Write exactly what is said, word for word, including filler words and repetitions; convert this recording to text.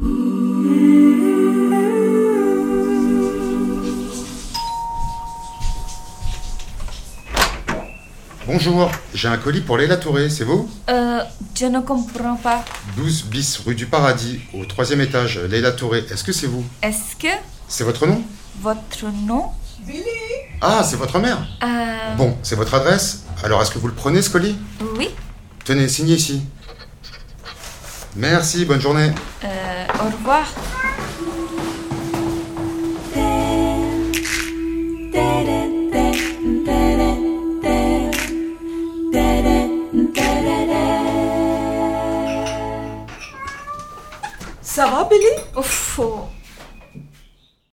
Bonjour, j'ai un colis pour Leila Touré, c'est vous ? Euh, je ne comprends pas. douze bis rue du Paradis, au troisième étage, Leila Touré, est-ce que c'est vous ? Est-ce que C'est votre nom ? votre nom... Billy. Ah, c'est votre mère ? Euh... Bon, c'est votre adresse ? Alors est-ce que vous le prenez ce colis ? Oui. Tenez, signez ici. Merci, bonne journée. Euh, au revoir. Ça va, Billy? Ouf, oh,